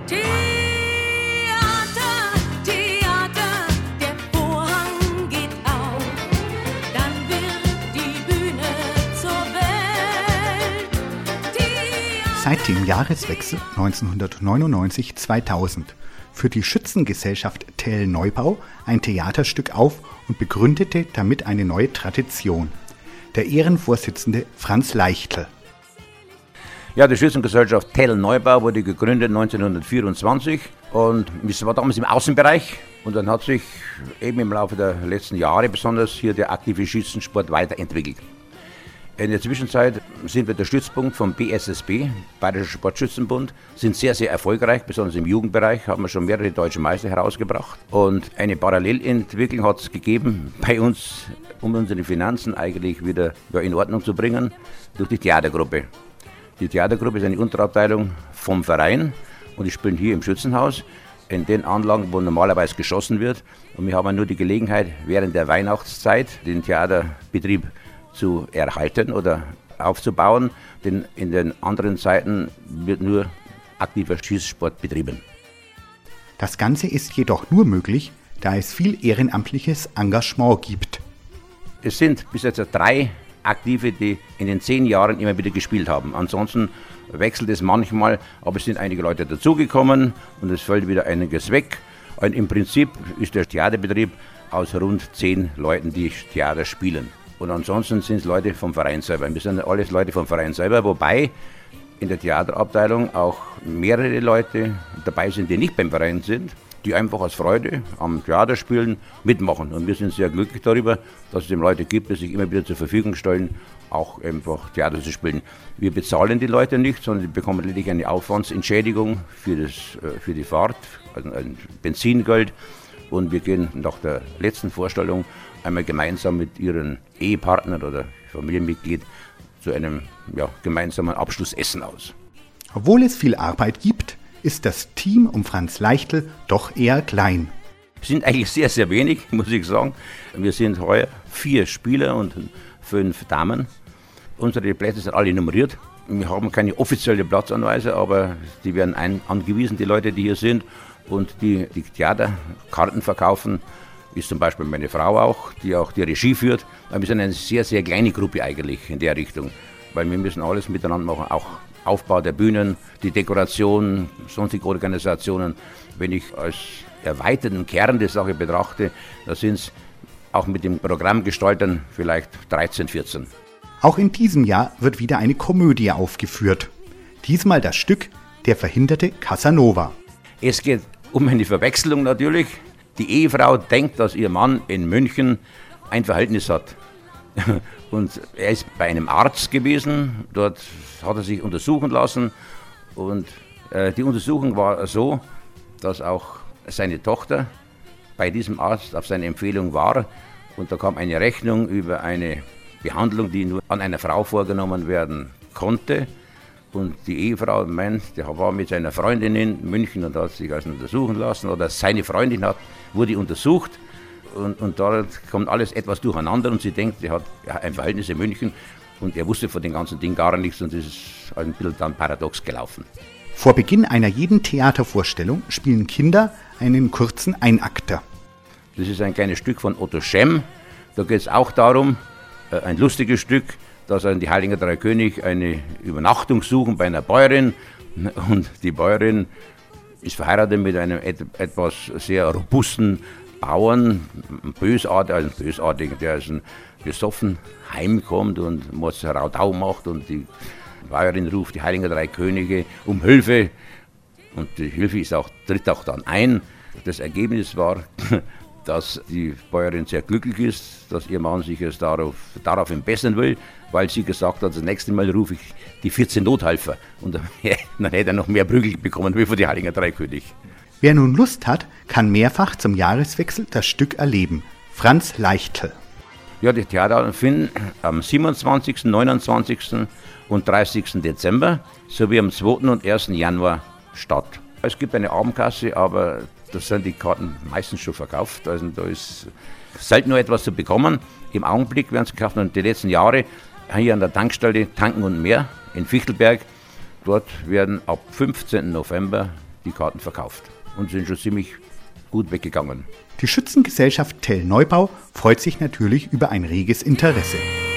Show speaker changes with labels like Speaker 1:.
Speaker 1: Seit dem Jahreswechsel 1999-2000 führt die Schützengesellschaft Tell-Neubau ein Theaterstück auf und begründete damit eine neue Tradition. Der Ehrenvorsitzende Franz Leichtl.
Speaker 2: Ja, die Schützengesellschaft Tell-Neubau wurde gegründet 1924 und es war damals im Außenbereich. Und dann hat sich eben im Laufe der letzten Jahre besonders hier der aktive Schützensport weiterentwickelt. In der Zwischenzeit sind wir der Stützpunkt vom BSSB, Bayerischer Sportschützenbund, sind sehr, sehr erfolgreich, besonders im Jugendbereich haben wir schon mehrere deutsche Meister herausgebracht. Und eine Parallelentwicklung hat es gegeben bei uns, um unsere Finanzen eigentlich wieder in Ordnung zu bringen, durch die Theatergruppe. Die Theatergruppe ist eine Unterabteilung vom Verein und die spielen hier im Schützenhaus, in den Anlagen, wo normalerweise geschossen wird. Und wir haben nur die Gelegenheit, während der Weihnachtszeit den Theaterbetrieb zu erhalten oder aufzubauen, denn in den anderen Zeiten wird nur aktiver Schießsport betrieben.
Speaker 1: Das Ganze ist jedoch nur möglich, da es viel ehrenamtliches Engagement gibt.
Speaker 2: Es sind bis jetzt 3 Aktive, die in den 10 Jahren immer wieder gespielt haben. Ansonsten wechselt es manchmal, aber es sind einige Leute dazugekommen und es fällt wieder einiges weg. Und im Prinzip ist der Theaterbetrieb aus rund 10 Leuten, die Theater spielen. Und ansonsten sind es Leute vom Verein selber. Wir sind alles Leute vom Verein selber, wobei in der Theaterabteilung auch mehrere Leute dabei sind, die nicht beim Verein sind, die einfach aus Freude am Theaterspielen mitmachen. Und wir sind sehr glücklich darüber, dass es eben Leute gibt, die sich immer wieder zur Verfügung stellen, auch einfach Theater zu spielen. Wir bezahlen die Leute nicht, sondern die bekommen lediglich eine Aufwandsentschädigung für die Fahrt, also ein Benzingeld. Und wir gehen nach der letzten Vorstellung einmal gemeinsam mit ihren Ehepartnern oder Familienmitglied zu einem gemeinsamen Abschlussessen aus.
Speaker 1: Obwohl es viel Arbeit gibt, ist das Team um Franz Leichtl doch eher klein.
Speaker 2: Wir sind eigentlich sehr, sehr wenig, muss ich sagen. Wir sind heuer 4 Spieler und 5 Damen. Unsere Plätze sind alle nummeriert. Wir haben keine offizielle Platzanweise, aber die werden angewiesen, die Leute, die hier sind. Und die Theaterkarten verkaufen, ist zum Beispiel meine Frau auch die Regie führt. Wir sind eine sehr, sehr kleine Gruppe eigentlich in der Richtung, weil wir müssen alles miteinander machen, auch Aufbau der Bühnen, die Dekoration, sonstige Organisationen. Wenn ich als erweiterten Kern der Sache betrachte, da sind es auch mit dem Programmgestaltern vielleicht 13, 14.
Speaker 1: Auch in diesem Jahr wird wieder eine Komödie aufgeführt. Diesmal das Stück Der verhinderte Casanova.
Speaker 2: Es geht um eine Verwechslung natürlich. Die Ehefrau denkt, dass ihr Mann in München ein Verhältnis hat. Und er ist bei einem Arzt gewesen, dort hat er sich untersuchen lassen. Und die Untersuchung war so, dass auch seine Tochter bei diesem Arzt auf seine Empfehlung war. Und da kam eine Rechnung über eine Behandlung, die nur an einer Frau vorgenommen werden konnte. Und die Ehefrau meint, der war mit seiner Freundin in München und hat sich also untersuchen lassen. Oder seine Freundin wurde untersucht und dort kommt alles etwas durcheinander und sie denkt, er hat ein Verhältnis in München und er wusste von dem ganzen Ding gar nichts und das ist ein bisschen dann paradox gelaufen.
Speaker 1: Vor Beginn einer jeden Theatervorstellung spielen Kinder einen kurzen Einakter.
Speaker 2: Das ist ein kleines Stück von Otto Schemm. Da geht es auch darum, ein lustiges Stück, dass die Heiligen Drei König eine Übernachtung suchen bei einer Bäuerin und die Bäuerin ist verheiratet mit einem etwas sehr robusten Bauern, bösartigen, der besoffen heimkommt und Radau macht und die Bäuerin ruft die Heiligen Drei Könige um Hilfe und die Hilfe tritt auch dann ein. Das Ergebnis war, dass die Bäuerin sehr glücklich ist, dass ihr Mann sich jetzt darauf bessern will, weil sie gesagt hat, das nächste Mal rufe ich die 14 Nothelfer. Und dann hätte er noch mehr Prügel bekommen wie von den Heiligen Drei König.
Speaker 1: Wer nun Lust hat, kann mehrfach zum Jahreswechsel das Stück erleben. Franz Leichtl.
Speaker 2: Ja, die Theater finden am 27., 29. und 30. Dezember sowie am 2. und 1. Januar statt. Es gibt eine Abendkasse, aber da sind die Karten meistens schon verkauft. Also da ist selten nur etwas zu bekommen. Im Augenblick werden sie gekauft und die letzten Jahre hier an der Tankstelle Tanken und mehr in Fichtelberg. Dort werden ab 15. November die Karten verkauft und sind schon ziemlich gut weggegangen.
Speaker 1: Die Schützengesellschaft Tell Neubau freut sich natürlich über ein reges Interesse.